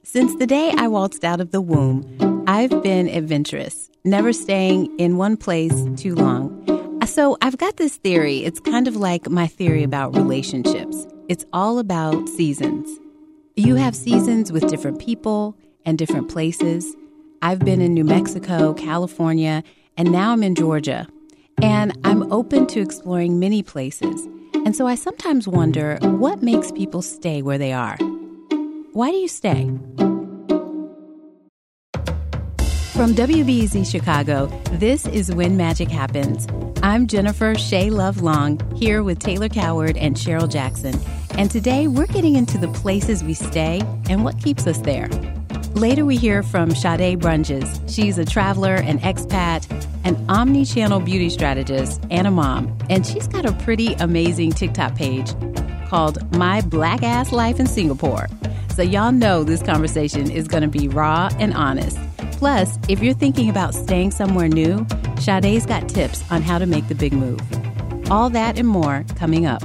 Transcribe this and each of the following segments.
Since the day I waltzed out of the womb, I've been adventurous, never staying in one place too long. So I've got this theory. It's kind of like my theory about relationships. It's all about seasons. You have seasons with different people and different places. I've been in New Mexico, California, and now I'm in Georgia. And I'm open to exploring many places. And so I sometimes wonder what makes people stay where they are. Why do you stay? From WBEZ Chicago, this is When Magic Happens. I'm Jennifer Shea Love Long, here with Taylor Coward and Cheryl Jackson. And today we're getting into the places we stay and what keeps us there. Later we hear from Sade Brunges. She's a traveler, an expat, an omni-channel beauty strategist, and a mom. And she's got a pretty amazing TikTok page called My Black Ass Life in Singapore. So y'all know this conversation is going to be raw and honest. Plus, if you're thinking about staying somewhere new, Sade's got tips on how to make the big move. All that and more coming up.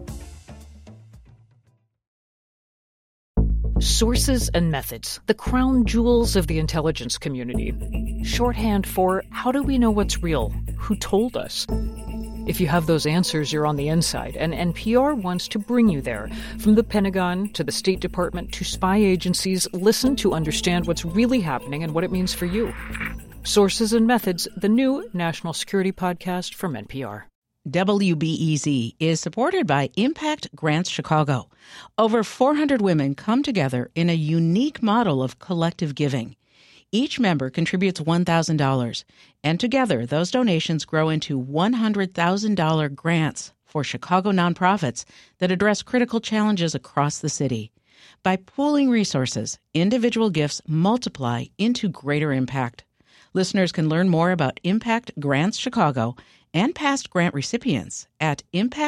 Sources and methods, the crown jewels of the intelligence community. Shorthand for how do we know what's real? Who told us? If you have those answers, you're on the inside, and NPR wants to bring you there. From the Pentagon to the State Department to spy agencies, listen to understand what's really happening and what it means for you. Sources and Methods, the new national security podcast from NPR. WBEZ is supported by Impact Grants Chicago. Over 400 women come together in a unique model of collective giving. Each member contributes $1,000, and together those donations grow into $100,000 grants for Chicago nonprofits that address critical challenges across the city. By pooling resources, individual gifts multiply into greater impact. Listeners can learn more about Impact Grants Chicago and past grant recipients at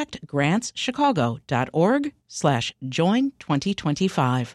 impactgrantschicago.org/join2025.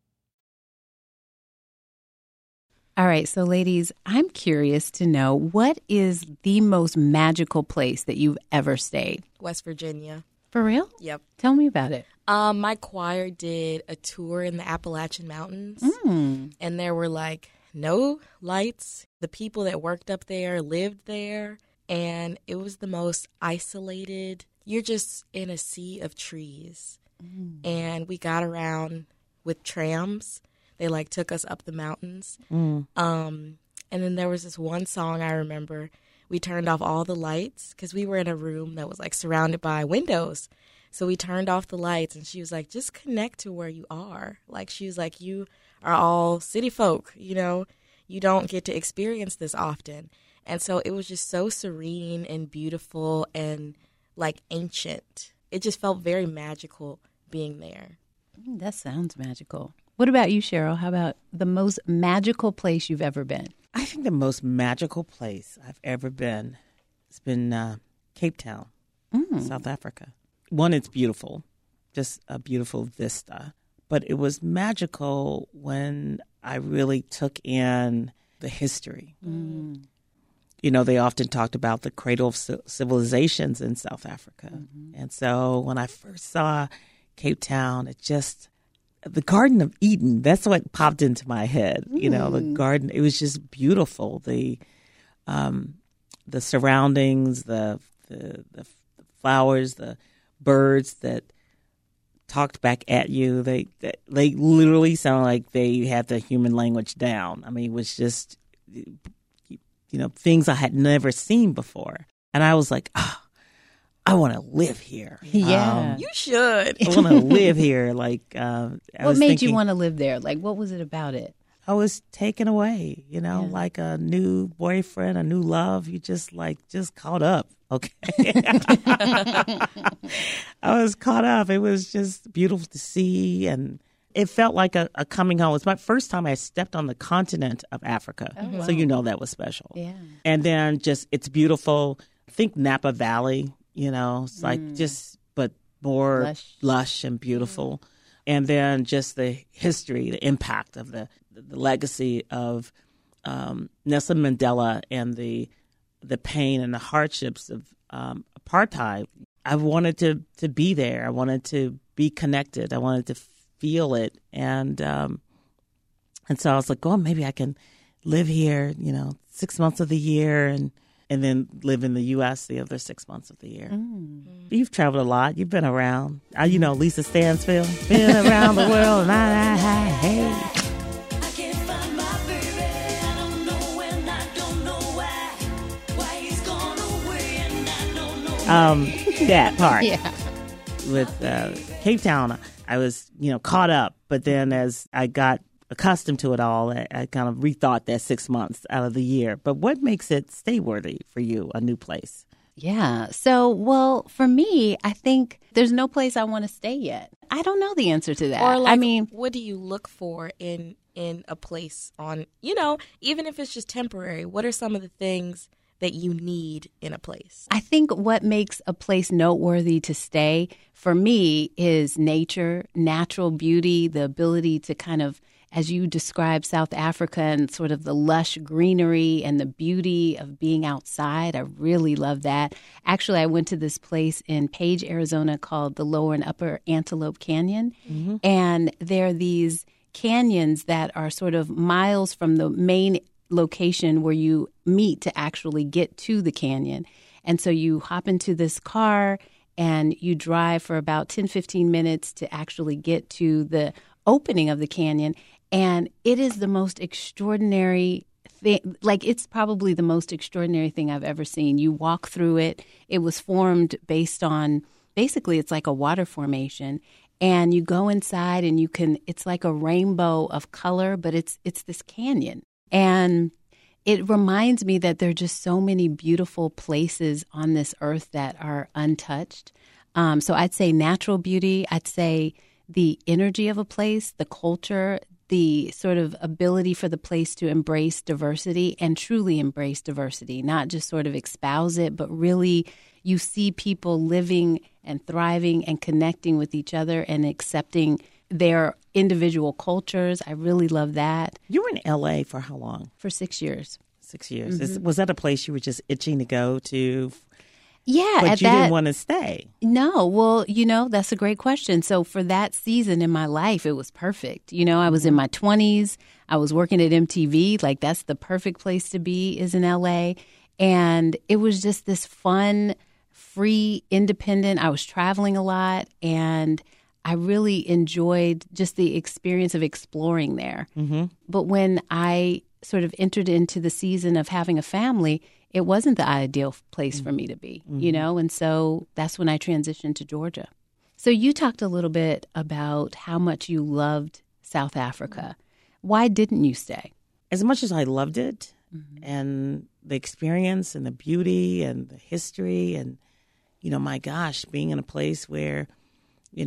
All right, so ladies, I'm curious to know, what is the most magical place that you've ever stayed? West Virginia. For real? Yep. Tell me about it. My choir did a tour in the Appalachian Mountains, and there were no lights. The people that worked up there lived there, and it was the most isolated. You're just in a sea of trees, and we got around with trams. They took us up the mountains. And then there was this one song I remember. We turned off all the lights because we were in a room that was surrounded by windows. So we turned off the lights, and she was like, just connect to where you are. She was like, you are all city folk, you don't get to experience this often. And so it was just so serene and beautiful and ancient. It just felt very magical being there. That sounds magical. What about you, Cheryl? How about the most magical place you've ever been? I think the most magical place I've ever been has been Cape Town, South Africa. One, it's beautiful, just a beautiful vista. But it was magical when I really took in the history. They often talked about the cradle of civilizations in South Africa. And so when I first saw Cape Town, the Garden of Eden, that's what popped into my head. The garden, it was just beautiful. The surroundings, the flowers, the birds that talked back at you. They literally sounded like they had the human language down. I mean, it was just, things I had never seen before. And I was like, I want to live here. Yeah. You should. I want to live here. What made you want to live there? What was it about it? I was taken away, like a new boyfriend, a new love. You just caught up. Okay. I was caught up. It was just beautiful to see. And it felt like a coming home. It was my first time I stepped on the continent of Africa. Oh, wow. So that was special. Yeah. And then it's beautiful. I think Napa Valley. It's but more lush and beautiful. And then just the history, the impact of the legacy of Nelson Mandela and the pain and the hardships of apartheid. I wanted to be there. I wanted to be connected. I wanted to feel it. And And so I was like, oh, maybe I can live here, 6 months of the year and then live in the U.S. the other 6 months of the year. You've traveled a lot. You've been around. Lisa Stansfield, been around the world. And hey. That part. Yeah. With Cape Town, I was, caught up. But then as I got accustomed to it all, I kind of rethought that 6 months out of the year. But what makes it stay worthy for you, a new place? Yeah. So, well, for me, I think there's no place I want to stay yet. I don't know the answer to that. Or like, I mean, what do you look for in a place on, even if it's just temporary, what are some of the things that you need in a place? I think what makes a place noteworthy to stay for me is nature, natural beauty, the ability to kind of, as you described South Africa and sort of the lush greenery and the beauty of being outside. I really love that. Actually, I went to this place in Page, Arizona called the Lower and Upper Antelope Canyon. Mm-hmm. And there are these canyons that are sort of miles from the main location where you meet to actually get to the canyon. And so you hop into this car and you drive for about 10, 15 minutes to actually get to the opening of the canyon. And it is the most extraordinary thing. Like, it's probably the most extraordinary thing I've ever seen. You walk through it. It was formed based on, basically, it's like a water formation. And you go inside and it's like a rainbow of color, but it's this canyon. And it reminds me that there are just so many beautiful places on this earth that are untouched. So I'd say natural beauty. I'd say the energy of a place, the culture, the sort of ability for the place to embrace diversity and truly embrace diversity, not just sort of espouse it, but really you see people living and thriving and connecting with each other and accepting their individual cultures. I really love that. You were in L.A. for how long? For 6 years. 6 years. Mm-hmm. Was that a place you were just itching to go to? Yeah. But you didn't want to stay. No. Well, that's a great question. So for that season in my life, it was perfect. I was in my 20s. I was working at MTV. Like, that's the perfect place to be, is in L.A. And it was just this fun, free, independent. I was traveling a lot, and I really enjoyed just the experience of exploring there. Mm-hmm. But when I sort of entered into the season of having a family, it wasn't the ideal place for me to be, and so that's when I transitioned to Georgia. So you talked a little bit about how much you loved South Africa. Why didn't you stay? As much as I loved it, and the experience and the beauty and the history and, my gosh, being in a place where, you're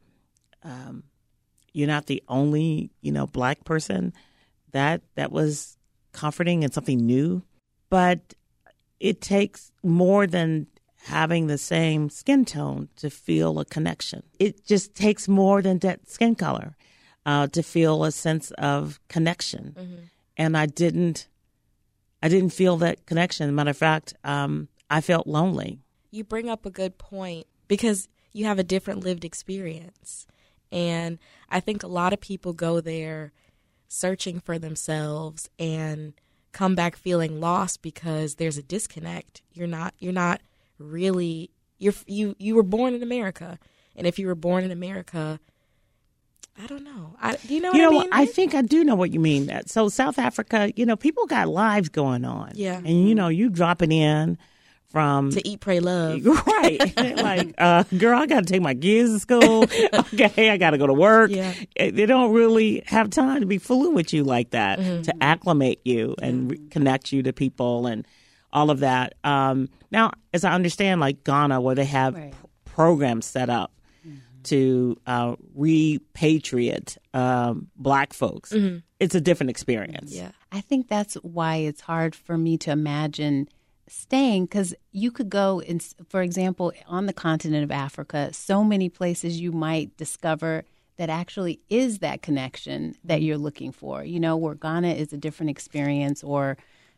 not the only, Black person, that was comforting and something new. But it takes more than having the same skin tone to feel a connection. It just takes more than that skin color to feel a sense of connection. Mm-hmm. And I didn't feel that connection. Matter of fact, I felt lonely. You bring up a good point because you have a different lived experience. And I think a lot of people go there searching for themselves and come back feeling lost because there's a disconnect. You're not really, you were born in America. And if you were born in America, I don't know. Do you know what I mean? I think I do know what you mean. So South Africa, people got lives going on. Yeah. And, you dropping in from... To eat, pray, love. Right. Like, girl, I got to take my kids to school. Okay, I got to go to work. Yeah. They don't really have time to be fooling with you like that, to acclimate you and connect you to people and all of that. Now, as I understand, like Ghana, where they have programs set up to repatriate Black folks, it's a different experience. Yeah, I think that's why it's hard for me to imagine staying, because you could go, for example, on the continent of Africa, so many places you might discover that actually is that connection that you're looking for. Where Ghana is a different experience, or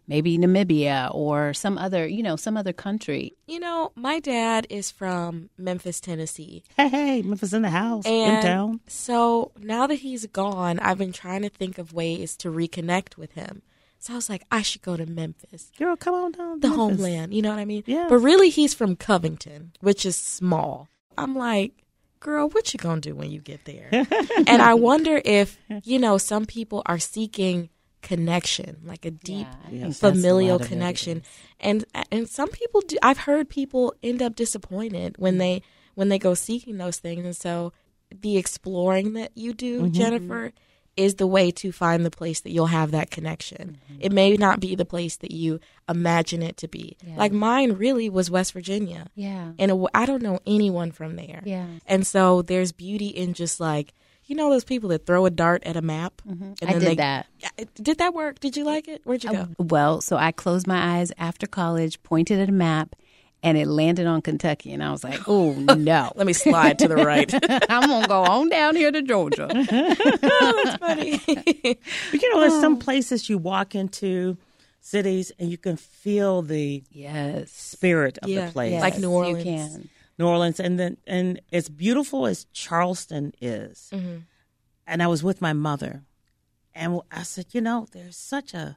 maybe Namibia or some other country? My dad is from Memphis, Tennessee. Hey, Memphis in the house, And in town. so now that he's gone, I've been trying to think of ways to reconnect with him. So I was like, I should go to Memphis, Girl, come on down. the Memphis. homeland. You know what I mean? Yeah. But really, he's from Covington, which is small. I'm like, girl, what you gonna do when you get there? And I wonder if, some people are seeking connection, like a deep familial connection. And some people do. I've heard people end up disappointed when they go seeking those things. And so the exploring that you do, Jennifer, is the way to find the place that you'll have that connection. It may not be the place that you imagine it to be. Yeah. Like mine really was West Virginia. Yeah. And I don't know anyone from there. Yeah. And so there's beauty in just like, those people that throw a dart at a map. And I did that. Did that work? Did you like it? Where'd you go? Well, so I closed my eyes after college, pointed at a map, and it landed on Kentucky. And I was like, oh, no. Let me slide to the right. I'm going to go on down here to Georgia. That's funny. But there's some places you walk into cities and you can feel the spirit of the place. Like New Orleans. You can. New Orleans, and as beautiful as Charleston is, and I was with my mother, and I said, there's such a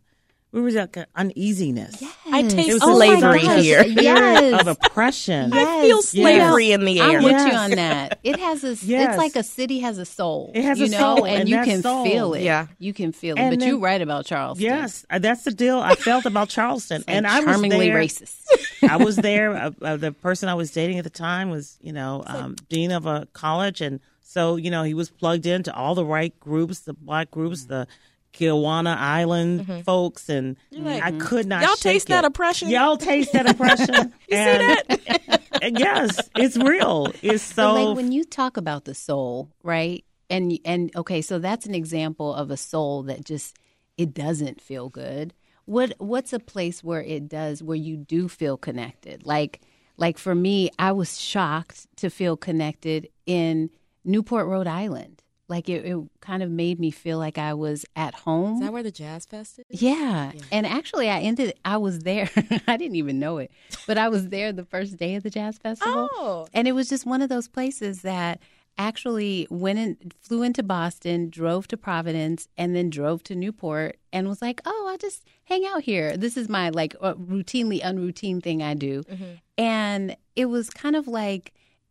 uneasiness. Yes. I taste Oh slavery here. Yes. Of oppression. I feel slavery in the air. I'm with you on that. It has it's like a city has a soul. It has a soul, and and you that can soul. feel it. Yeah. You can feel it. And But then- you're right about Charleston. Yes, that's the deal I felt about Charleston. And I was charmingly there. racist. I was there. The person I was dating at the time was, dean of a college. And so, he was plugged into all the right groups, the black groups, the Kiwana Island folks. And I could not Y'all shake taste that it. oppression? Y'all taste that oppression. You see that? And yes, it's real. It's But so. like when you talk about the soul, right? And okay, so that's an example of a soul that just it doesn't feel good. What's a place where it does, where you do feel connected? Like for me, I was shocked to feel connected in Newport, Rhode Island. Like it kind of made me feel like I was at home. Is that where the Jazz Fest is? Yeah. And actually I was there. I didn't even know it, but I was there the first day of the Jazz Festival. Oh. And it was just one of those places that actually flew into Boston, drove to Providence, and then drove to Newport and was like, oh, I'll just hang out here. This is my routinely unroutine thing I do. And it was kind of like,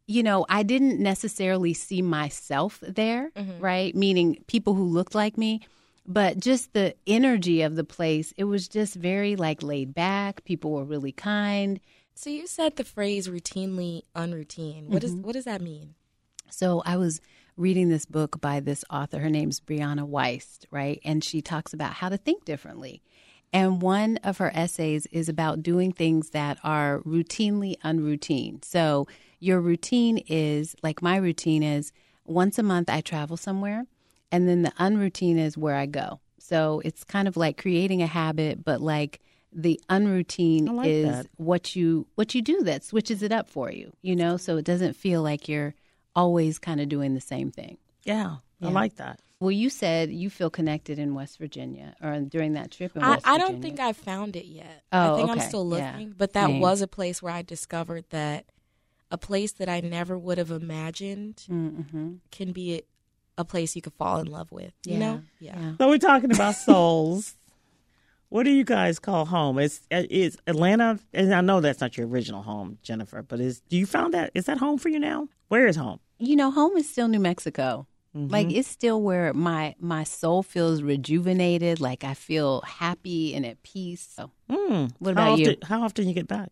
I didn't necessarily see myself there, right? Meaning people who looked like me, but just the energy of the place, it was just very laid back. People were really kind. So you said the phrase routinely unroutine. What does that mean? So I was reading this book by this author. Her name's Brianna Weiss, right? And she talks about how to think differently. And one of her essays is about doing things that are routinely unroutine. So your routine is, like my routine is, once a month I travel somewhere, and then the unroutine is where I go. So it's kind of like creating a habit, but like the unroutine is that. what you do that switches it up for you, so it doesn't feel like you're always kind of doing the same thing. Yeah, I like that. Well, you said you feel connected in West Virginia or during that trip in West I Virginia. don't think I've found it yet. Oh, I think okay. I'm still Yeah. looking. But that Same. was a place where I discovered that a place that I never would have imagined can be a place you could fall in love with. You know? Yeah. So we're talking about souls. What do you guys call home? Is Atlanta? And I know that's not your original home, Jennifer. But do you found that? Is that home for you now? Where is home? Home is still New Mexico. Like it's still where my soul feels rejuvenated. Like I feel happy and at peace. So, what about you? How often you get back?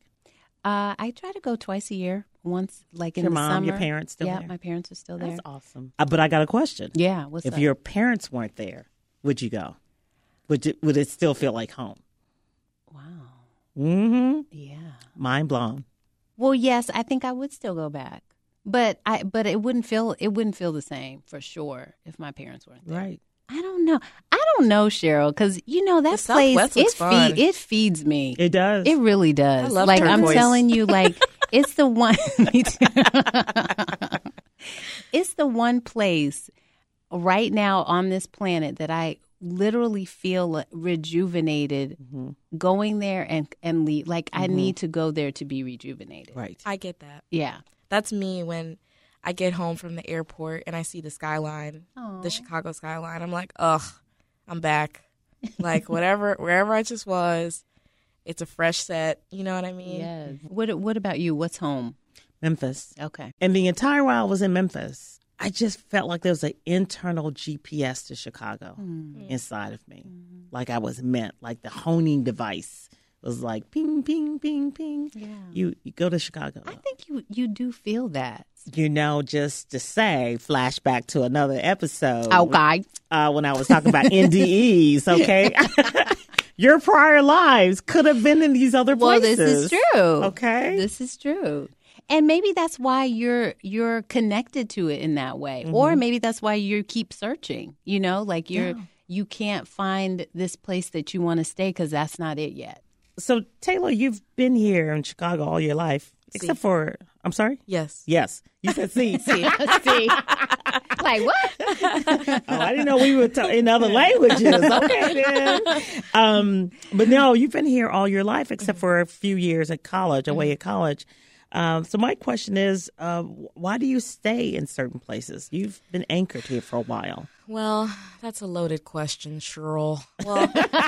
I try to go twice a year. Once, like in Your the mom, summer. your parents still yeah, there? my parents are still there. That's awesome. But I got a question. Yeah, what's If up? your parents weren't there, would you go? Would it still feel like home? Wow. Mm-hmm. Yeah. Mind blown. Well, yes, I think I would still go back, but it wouldn't feel the same for sure if my parents weren't there. Right. I don't know, Cheryl, because that The place Southwest looks fun. it feeds me. It does. It really does. I love like turquoise. I'm telling you, like it's the one. Me too. It's the one place right now on this planet that I literally feel rejuvenated going there and leave. Like, I need to go there to be rejuvenated. Right. I get that. Yeah. That's me when I get home from the airport and I see the skyline, the Chicago skyline. I'm like, ugh, I'm back. Like, wherever I just was, it's a fresh set. You know what I mean? Yes. What about you? What's home? Memphis. Okay. And the entire while I was in Memphis, I just felt like there was an internal GPS to Chicago inside of me. Like I was meant, like the honing device was like ping, ping, ping, ping. Yeah. You go to Chicago. I think you do feel that. You know, just to say, flashback to another episode. Okay. When I was talking about NDEs, okay? Your prior lives could have been in these other places. Well, this is true. Okay. This is true. And maybe that's why you're connected to it in that way. Or maybe that's why you keep searching, you know, like you can't find this place that you want to stay because that's not it yet. So, Taylor, you've been here in Chicago all your life, except for, I'm sorry? Yes. Yes. You said see. See. Like, what? Oh, I didn't know we were in other languages. Okay, then. But no, you've been here all your life, except for a few years at college, away at college. So my question is, why do you stay in certain places? You've been anchored here for a while. Well, that's a loaded question, Cheryl. Well,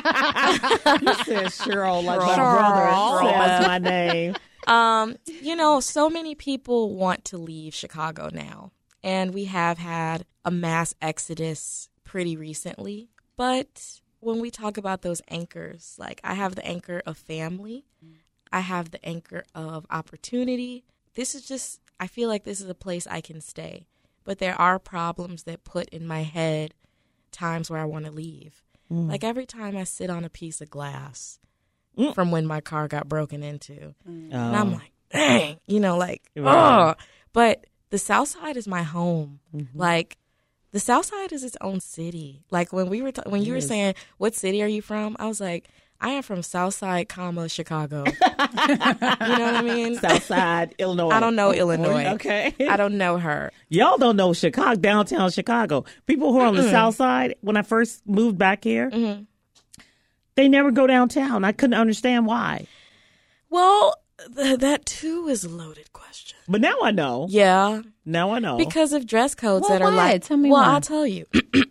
You said Cheryl like my brother says my name. you know, so many people want to leave Chicago now. And we have had a mass exodus pretty recently. But when we talk about those anchors, like I have the anchor of family. I have the anchor of opportunity. This is just, I feel like this is a place I can stay. But there are problems that put in my head times where I want to leave. Like every time I sit on a piece of glass from when my car got broken into. And I'm like, dang, you know, like, oh. But the South Side is my home. Like, the South Side is its own city. Like, when we were when you were saying, what city are you from? I was like, I am from Southside, Chicago. You know what I mean? Southside, Illinois. I don't know Illinois. Okay. I don't know her. Y'all don't know Chicago, downtown Chicago. People who are on the South Side, when I first moved back here, they never go downtown. I couldn't understand why. Well, that too is a loaded question. But now I know. Yeah. Now I know. Because of dress codes Well, that are why? like, Tell me well, why. I'll tell you.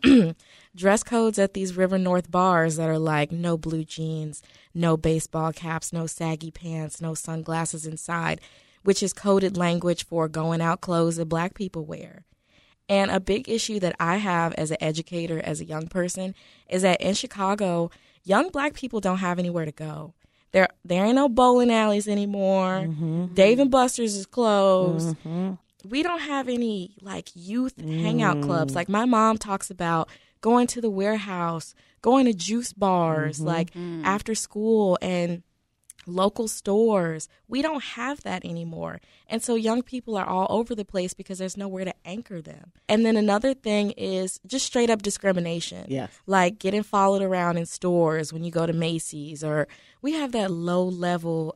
Dress codes at these River North bars that are like no blue jeans, no baseball caps, no saggy pants, no sunglasses inside, which is coded language for going out clothes that Black people wear. And a big issue that I have as an educator, as a young person, is that in Chicago, young Black people don't have anywhere to go. There ain't no bowling alleys anymore. Dave & Buster's is closed. We don't have any like youth hangout clubs. Like my mom talks about going to the warehouse, going to juice bars, like after school and local stores. We don't have that anymore. And so young people are all over the place because there's nowhere to anchor them. And then another thing is just straight up discrimination. Yes. Like getting followed around in stores when you go to Macy's, or we have that low level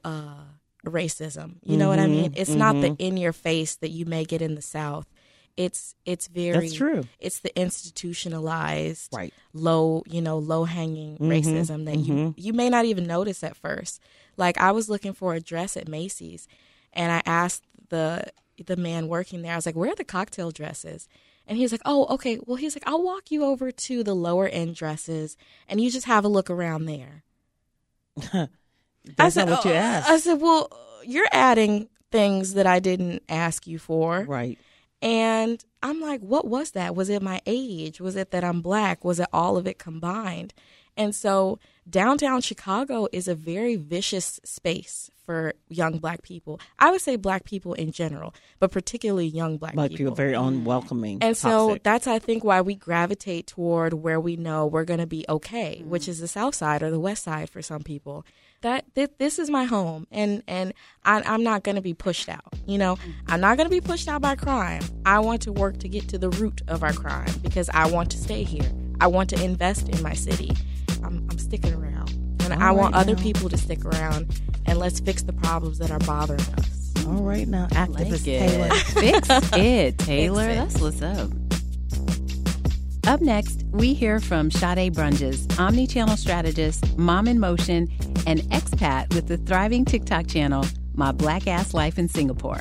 racism. You know what I mean? It's not the in your face that you may get in the South. It's very, That's true. It's the institutionalized, Right. low hanging racism that you may not even notice at first. Like I was looking for a dress at Macy's, and I asked the man working there, I was like, where are the cocktail dresses? And he's like, oh, okay. Well, he's like, I'll walk you over to the lower end dresses and you just have a look around there. That's not what you asked. I said, well, you're adding things that I didn't ask you for. Right. And I'm like, what was that? Was it my age? Was it that I'm Black? Was it all of it combined? And so downtown Chicago is a very vicious space for young Black people. I would say Black people in general, but particularly young Black people. Very unwelcoming. And so toxic. that's, I think, why we gravitate toward where we know we're going to be okay, which is the South Side or the West Side for some people. This is my home, and I'm not going to be pushed out. You know, I'm not going to be pushed out by crime. I want to work to get to the root of our crime because I want to stay here. I want to invest in my city. I'm sticking around, and I want other people to stick around, and let's fix the problems that are bothering us. All right, now, activist Like Taylor. Fix it, Taylor. That's what's up. Up next, we hear from Sade Brunges, omni-channel strategist, mom in motion, and expat with the thriving TikTok channel, My Black Ass Life in Singapore.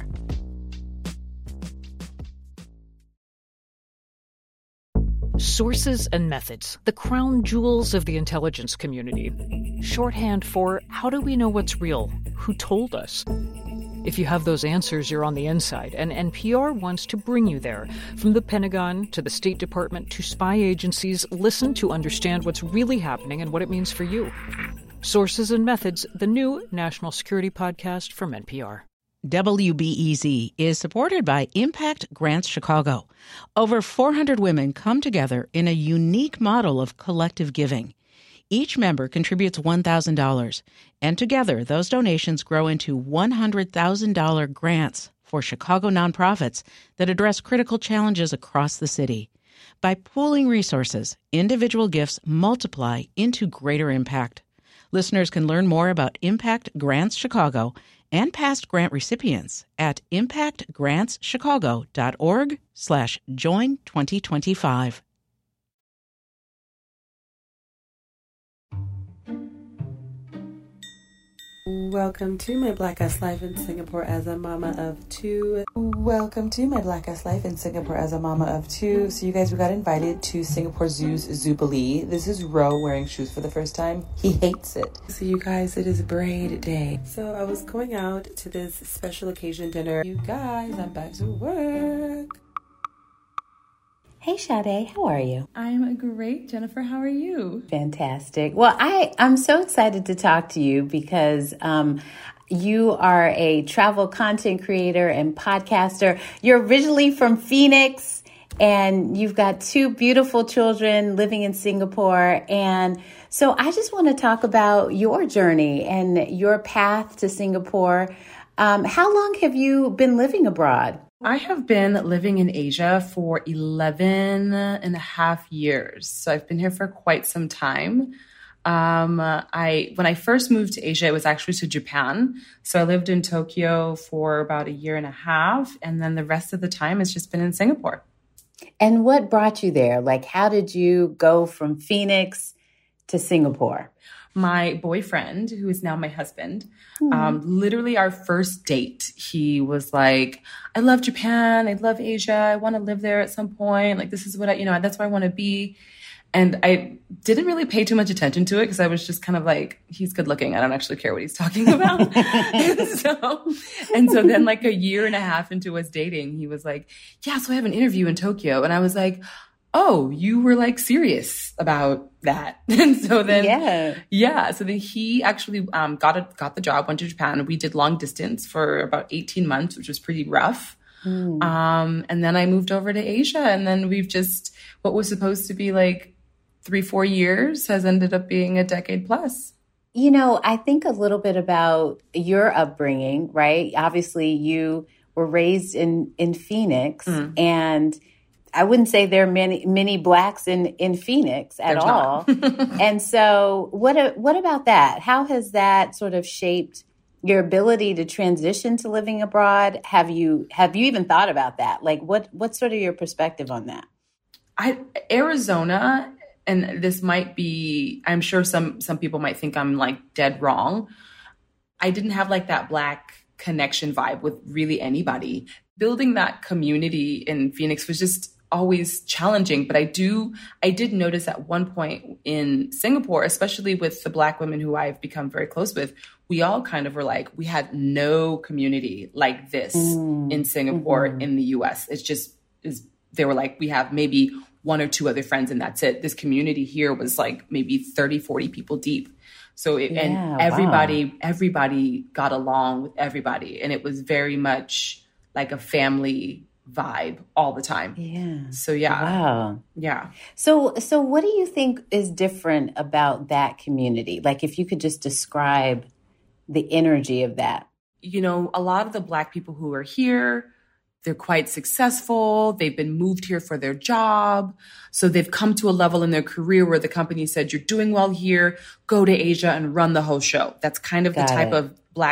Sources and methods, the crown jewels of the intelligence community. Shorthand for how do we know what's real? Who told us? If you have those answers, you're on the inside, and NPR wants to bring you there. From the Pentagon to the State Department to spy agencies, listen to understand what's really happening and what it means for you. Sources and Methods, the new national security podcast from NPR. WBEZ is supported by Impact Grants Chicago. Over 400 women come together in a unique model of collective giving. Each member contributes $1,000, and together those donations grow into $100,000 grants for Chicago nonprofits that address critical challenges across the city. By pooling resources, individual gifts multiply into greater impact. Listeners can learn more about Impact Grants Chicago and past grant recipients at impactgrantschicago.org/join2025. Welcome to My Black Ass Life in Singapore as a mama of two. Welcome to My Black Ass Life in Singapore as a mama of two. So you guys, we got invited to Singapore Zoo's Zoobilee. This is Ro wearing shoes for the first time. He hates it. So you guys, it is braid day. So I was going out to this special occasion dinner. You guys, I'm back to work. Hey, Sade, how are you? I'm great, Jennifer. How are you? Fantastic. Well, I'm so excited to talk to you because you are a travel content creator and podcaster. You're originally from Phoenix, and you've got two beautiful children living in Singapore. And so I just want to talk about your journey and your path to Singapore. How long have you been living abroad? I have been living in Asia for 11 and a half years. So I've been here for quite some time. When I first moved to Asia, it was actually to Japan. So I lived in Tokyo for about a year and a half. And then the rest of the time has just been in Singapore. And what brought you there? Like, how did you go from Phoenix to Singapore? My boyfriend, who is now my husband, literally our first date, he was like, I love Japan. I love Asia. I want to live there at some point. Like, this is what that's where I want to be. And I didn't really pay too much attention to it because I was just kind of like, he's good looking. I don't actually care what he's talking about. and so then like a year and a half into us dating, he was like, yeah, so I have an interview in Tokyo. And I was like, oh, you were like serious about that. And so then, so then he actually got the job, went to Japan. We did long distance for about 18 months, which was pretty rough. And then I moved over to Asia, and then we've just, what was supposed to be like 3-4 years has ended up being a decade plus. You know, I think a little bit about your upbringing, right? Obviously, you were raised in Phoenix, and I wouldn't say there are many Blacks in Phoenix at all. And so what about that? How has that sort of shaped your ability to transition to living abroad? Have you even thought about that? Like, what's sort of your perspective on that? Arizona, and this might be, I'm sure some people might think I'm like dead wrong. I didn't have like that Black connection vibe with really anybody. Building that community in Phoenix was just always challenging. But I did notice at one point in Singapore, especially with the Black women who I've become very close with, we all kind of were like, we had no community like this in Singapore, in the US. They were like, we have maybe one or two other friends and that's it. This community here was like maybe 30, 40 people deep. So everybody got along with everybody. And it was very much like a family vibe all the time. Yeah. So yeah. Wow. Yeah. So what do you think is different about that community? Like, if you could just describe the energy of that. You know, a lot of the Black people who are here, they're quite successful. They've been moved here for their job. So they've come to a level in their career where the company said, you're doing well here, go to Asia and run the whole show. That's kind of the type of Black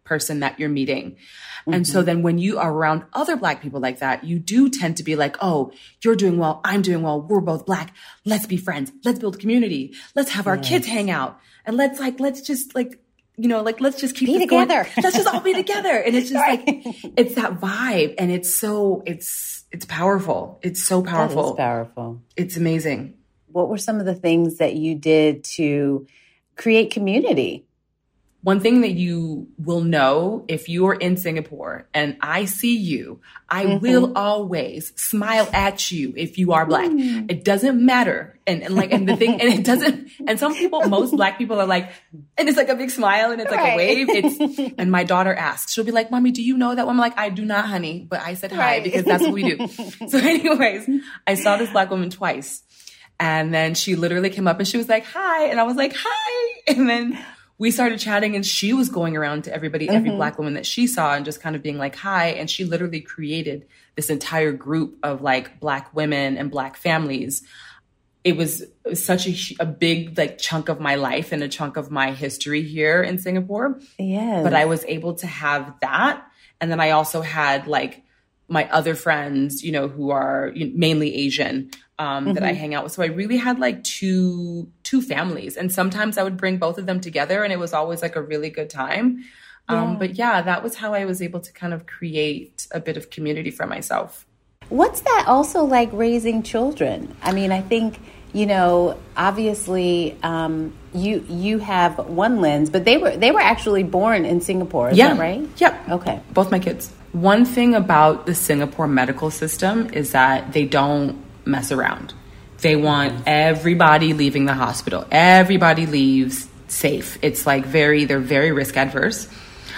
person that you're meeting. And so then when you are around other Black people like that, you do tend to be like, oh, you're doing well. I'm doing well. We're both Black. Let's be friends. Let's build community. Let's have our kids hang out. And let's just keep Be together. Going. Let's just all be together. And it's just like, it's that vibe. And it's powerful. It's so powerful. That is powerful. It's amazing. What were some of the things that you did to create community? One thing that you will know if you're in Singapore and I see you, I will always smile at you if you are Black. It doesn't matter. And it doesn't, and some people, most Black people are like, and it's like a big smile and it's like a wave. And my daughter asks, she'll be like, Mommy, do you know that one? I'm like, I do not, honey, but I said hi because that's what we do. So anyways, I saw this Black woman twice. And then she literally came up and she was like, hi. And I was like, hi. And then we started chatting and she was going around to everybody, every Black woman that she saw and just kind of being like, hi. And she literally created this entire group of like Black women and Black families. It was such a big like chunk of my life and a chunk of my history here in Singapore. Yes. But I was able to have that. And then I also had like my other friends, you know, who are mainly Asian, that I hang out with. So I really had like two families. And sometimes I would bring both of them together and it was always like a really good time. But yeah, that was how I was able to kind of create a bit of community for myself. What's that also like raising children? I mean, I think, you know, obviously you have one lens, but they were actually born in Singapore. Is that right? Yep. Okay. Both my kids. One thing about the Singapore medical system is that they don't mess around. They want everybody leaving the hospital. Everybody leaves safe. It's like they're very risk adverse.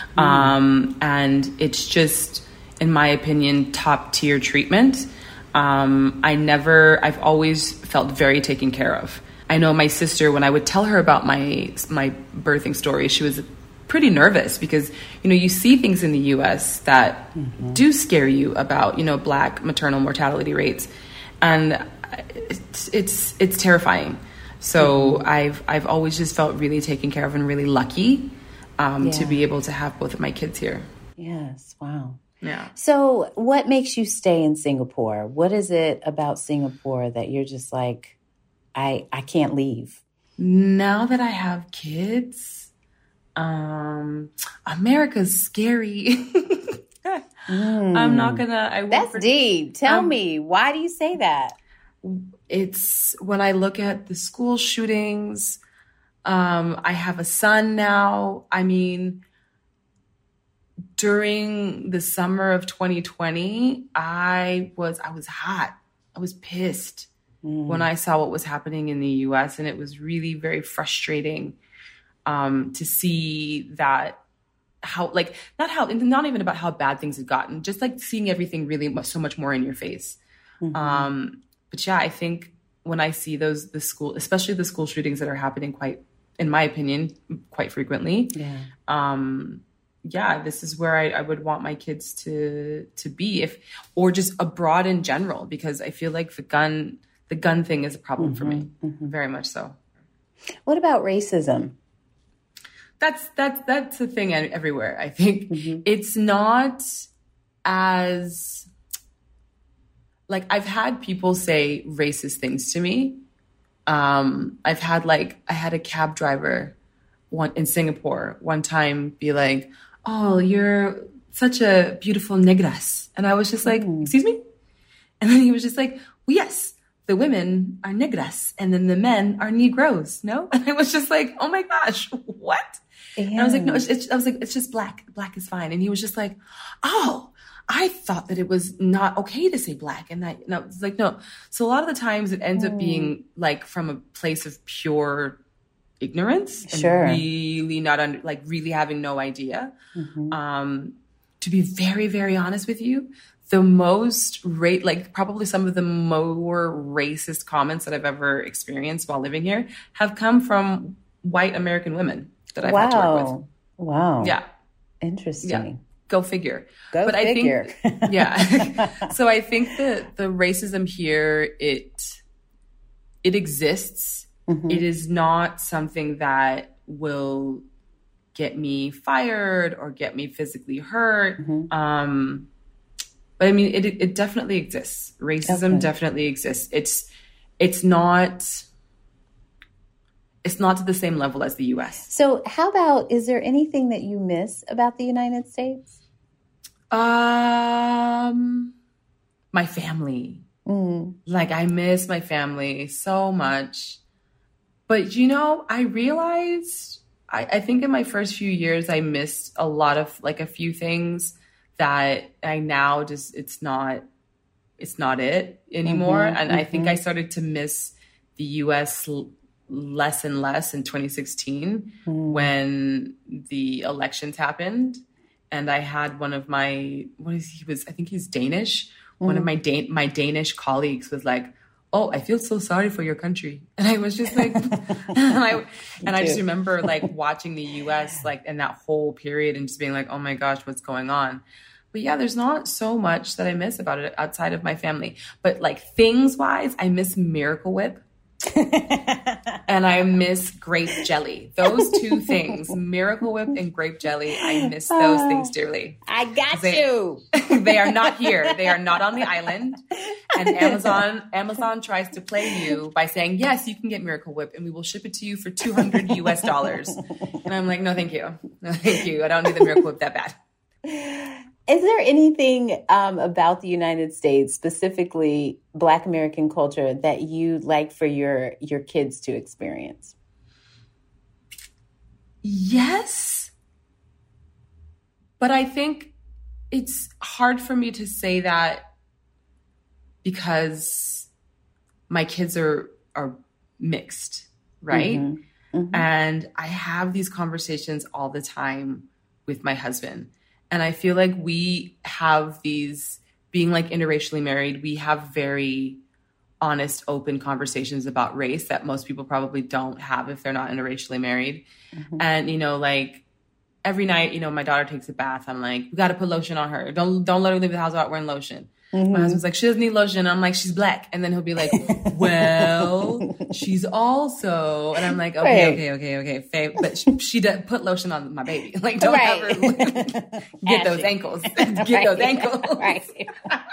And it's just, in my opinion, top tier treatment. I've always felt very taken care of. I know my sister, when I would tell her about my birthing story, she was pretty nervous because, you know, you see things in the US that do scare you about, you know, Black maternal mortality rates. And it's terrifying. So I've always just felt really taken care of and really lucky to be able to have both of my kids here. Yes. Wow. Yeah. So what makes you stay in Singapore? What is it about Singapore that you're just like, I can't leave? Now that I have kids, America's scary. I'm not gonna. That's deep. Tell me, why do you say that? It's when I look at the school shootings. I have a son now. I mean, during the summer of 2020, I was hot. I was pissed when I saw what was happening in the U.S. and it was really very frustrating to see that. Not even about how bad things had gotten, just like seeing everything really so much more in your face. But yeah, I think when I see especially the school shootings that are happening in my opinion, quite frequently. This is where I would want my kids to be, or just abroad in general, because I feel like the gun thing is a problem for me, very much so. What about racism? That's a thing everywhere. I think it's not as like I've had people say racist things to me. I had a cab driver in Singapore one time be like, "Oh, you're such a beautiful negras," and I was just like, "Excuse me?" And then he was just like, "Well, yes, the women are negras, and then the men are Negroes." No, and I was just like, "Oh my gosh, what?" And I was like, no, it's just black. Black is fine. And he was just like, oh, I thought that it was not okay to say black. And I was like, no. So a lot of the times it ends up being like from a place of pure ignorance and really not really having no idea. To be very, very honest with you, the most probably some of the more racist comments that I've ever experienced while living here have come from white American women that I've had to work with. Wow. Yeah. Interesting. Yeah. Go figure. I think, yeah. So I think that the racism here, it exists. It is not something that will get me fired or get me physically hurt. But I mean, it definitely exists. Racism definitely exists. It's not to the same level as the U.S. So how about, is there anything that you miss about the United States? My family. Like, I miss my family so much. But, I realized, I think in my first few years, I missed a lot of, like, a few things that I now just, it's not it anymore. And I think I started to miss the U.S. less and less in 2016 when the elections happened. And I had one of my, I think he's Danish. One of my Danish colleagues was like, "Oh, I feel so sorry for your country." And I was just like, I just remember like watching the US like in that whole period and just being like, "Oh my gosh, what's going on?" But yeah, there's not so much that I miss about it outside of my family. But like things wise, I miss Miracle Whip. And I miss grape jelly. Those two things, Miracle Whip and grape jelly, I miss those things dearly. I got you. They are not here. They are not on the island. And Amazon tries to play you by saying, yes, you can get Miracle Whip and we will ship it to you for $200 US. And I'm like, no, thank you. No, thank you. I don't need the Miracle Whip that bad. Is there anything about the United States, specifically Black American culture, that you'd like for your kids to experience? Yes. But I think it's hard for me to say that because my kids are mixed, right? And I have these conversations all the time with my husband. And I feel like we have these, being like interracially married, we have very honest, open conversations about race that most people probably don't have if they're not interracially married. And, like every night, my daughter takes a bath. I'm like, we got to put lotion on her. Don't let her leave the house without wearing lotion. My husband's like, she doesn't need lotion. I'm like, she's Black. And then he'll be like, well, she's also, and I'm like, okay. But she does put lotion on my baby. Like, don't ever get those ankles. Get those ankles. Right.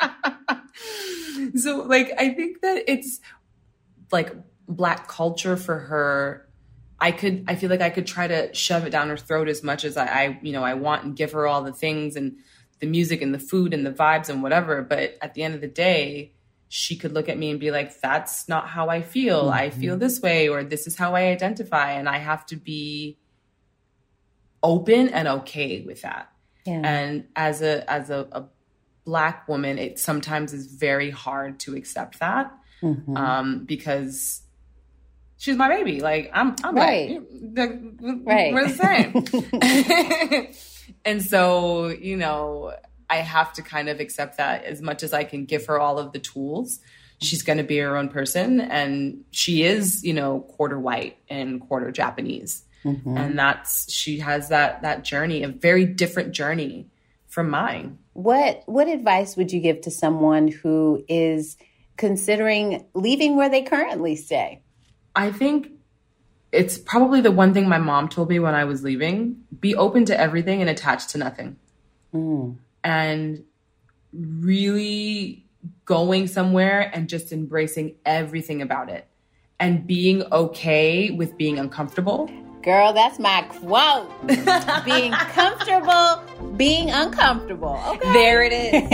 So like, I think that it's like Black culture for her. I feel like I could try to shove it down her throat as much as I want and give her all the things and the music and the food and the vibes and whatever. But at the end of the day, she could look at me and be like, that's not how I feel. I feel this way, or this is how I identify. And I have to be open and okay with that. Yeah. And as a Black woman, it sometimes is very hard to accept that because she's my baby. Like I'm right. We're the same. And so, I have to kind of accept that as much as I can give her all of the tools. She's going to be her own person. And she is, quarter white and quarter Japanese. And she has that journey, a very different journey from mine. What advice would you give to someone who is considering leaving where they currently stay? I think it's probably the one thing my mom told me when I was leaving: be open to everything and attached to nothing. And really going somewhere and just embracing everything about it and being okay with being uncomfortable. Girl, that's my quote. Being comfortable, being uncomfortable. Okay. There it is.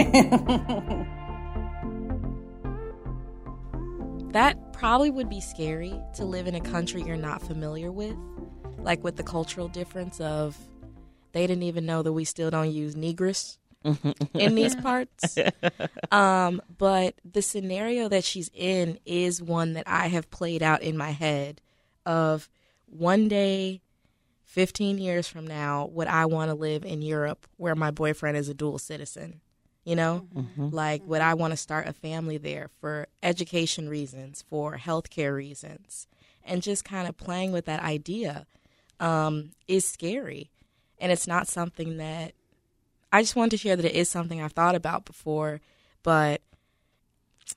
That probably would be scary, to live in a country you're not familiar with, like with the cultural difference of they didn't even know that we still don't use Negress in these parts. But the scenario that she's in is one that I have played out in my head of one day, 15 years from now, would I want to live in Europe where my boyfriend is a dual citizen? Like, would I want to start a family there for education reasons, for healthcare reasons? And just kind of playing with that idea is scary. And it's not something that I just wanted to share, that it is something I've thought about before, but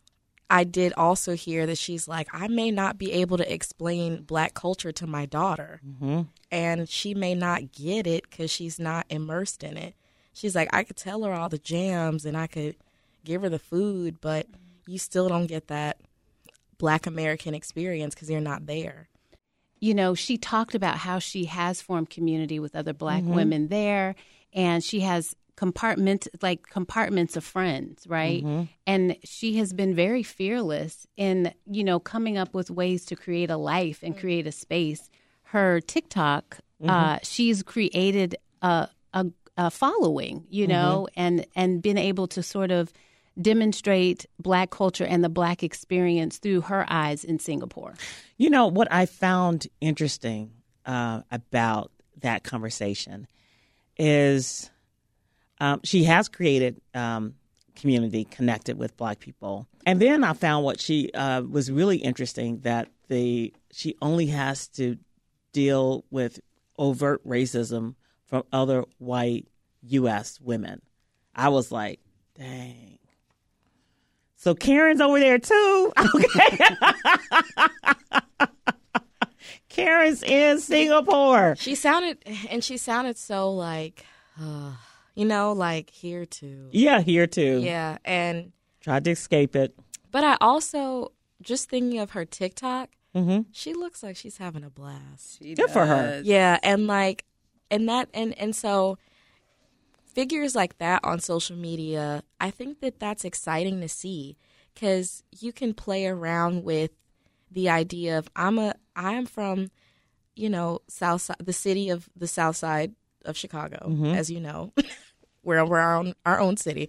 I did also hear that she's like, I may not be able to explain Black culture to my daughter. Mm-hmm. And she may not get it because she's not immersed in it. She's like, I could tell her all the jams and I could give her the food, but you still don't get that Black American experience because you're not there. You know, she talked about how she has formed community with other Black women there, and she has compartments of friends, right? Mm-hmm. And she has been very fearless in, you know, coming up with ways to create a life and create a space. Her TikTok, she's created a following, you know, and been able to sort of demonstrate Black culture and the Black experience through her eyes in Singapore. You know, what I found interesting about that conversation is she has created community connected with Black people. And then I found what she was really interesting, that she only has to deal with overt racism from other white U.S. women. I was like, dang. So Karen's over there too. Okay. Karen's in Singapore. She sounded so like, you know, like here too. Yeah, here too. Yeah, and tried to escape it. But I also, just thinking of her TikTok, she looks like she's having a blast. Good for her. Yeah, and like, and so figures like that on social media, I think that's exciting to see, because you can play around with the idea of I am from, you know, the city of the South Side of Chicago, as you know. We're our own city.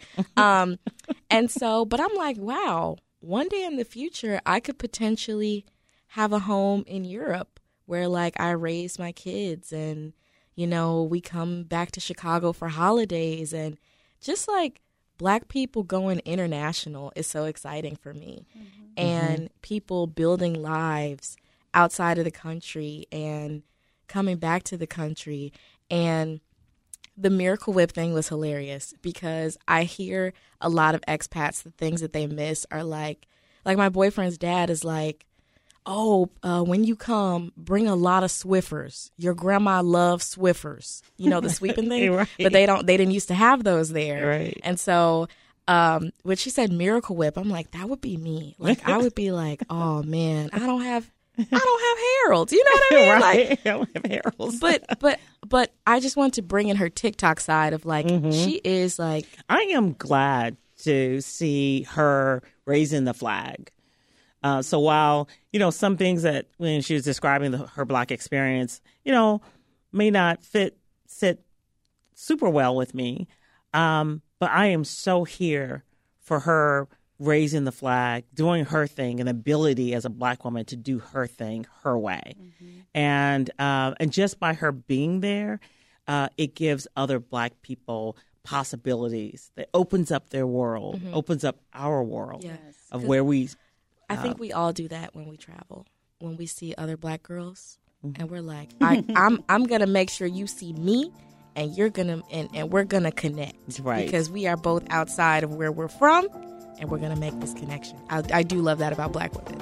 And so, but I'm like, wow, one day in the future, I could potentially have a home in Europe where, like, I raise my kids and, you know, we come back to Chicago for holidays, and just like Black people going international is so exciting for me. And people building lives outside of the country and coming back to the country. And the Miracle Whip thing was hilarious, because I hear a lot of expats, the things that they miss are like my boyfriend's dad is like, oh, when you come, bring a lot of Swiffers. Your grandma loves Swiffers. You know, the sweeping thing? Right. But they didn't used to have those there. Right. And so when she said Miracle Whip, I'm like, that would be me. Like, I would be like, oh man, I don't have Harold's. You know what I mean? Right. Like, I don't have Harold's. But I just want to bring in her TikTok side of like, she is like, I am glad to see her raising the flag. So while, you know, some things that when she was describing her Black experience, you know, may not sit super well with me, but I am so here for her raising the flag, doing her thing, and ability as a Black woman to do her thing her way. And just by her being there, it gives other Black people possibilities. That opens up their world, opens up our world of where we... I think we all do that when we travel, when we see other Black girls, and we're like, I'm gonna make sure you see me, and you're gonna and we're gonna connect, right? Because we are both outside of where we're from, and we're gonna make this connection. I do love that about Black women.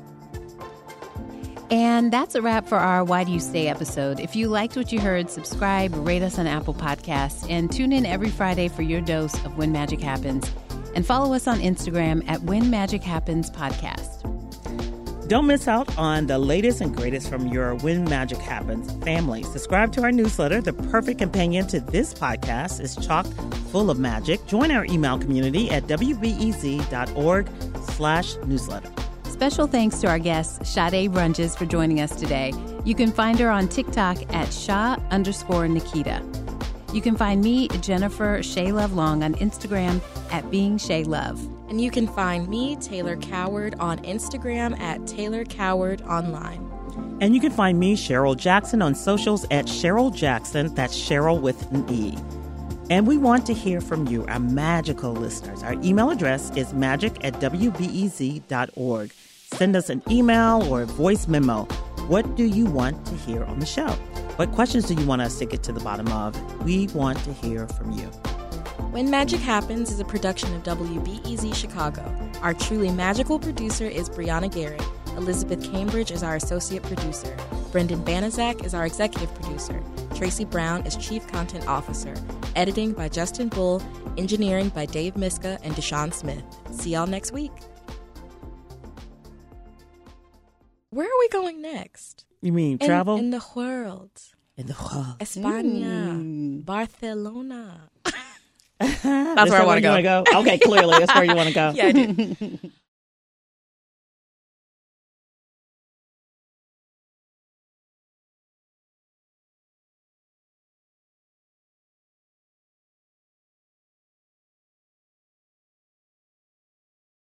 And that's a wrap for our Why Do You Stay episode. If you liked what you heard, subscribe, rate us on Apple Podcasts, and tune in every Friday for your dose of When Magic Happens. And follow us on Instagram at When Magic Happens Podcast. Don't miss out on the latest and greatest from your When Magic Happens family. Subscribe to our newsletter. The perfect companion to this podcast is chock full of magic. Join our email community at wbez.org/newsletter. Special thanks to our guest, Sade Brunges, for joining us today. You can find her on TikTok at Sha_Nikita. You can find me, Jennifer Shea Love Long, on Instagram at Being Shea Love. And you can find me, Taylor Coward, on Instagram at Taylor Coward Online. And you can find me, Cheryl Jackson, on socials at Cheryl Jackson. That's Cheryl with an E. And we want to hear from you, our magical listeners. Our email address is magic@wbez.org. Send us an email or a voice memo. What do you want to hear on the show? What questions do you want us to get to the bottom of? We want to hear from you. When Magic Happens is a production of WBEZ Chicago. Our truly magical producer is Brianna Garrett. Elizabeth Cambridge is our associate producer. Brendan Banaszak is our executive producer. Tracy Brown is chief content officer. Editing by Justin Bull. Engineering by Dave Miska and Deshaun Smith. See y'all next week. Where are we going next? You mean travel? In the world. In the world. España. Barcelona. That's where I want to go. Okay, clearly that's where you want to go. Yeah, I do.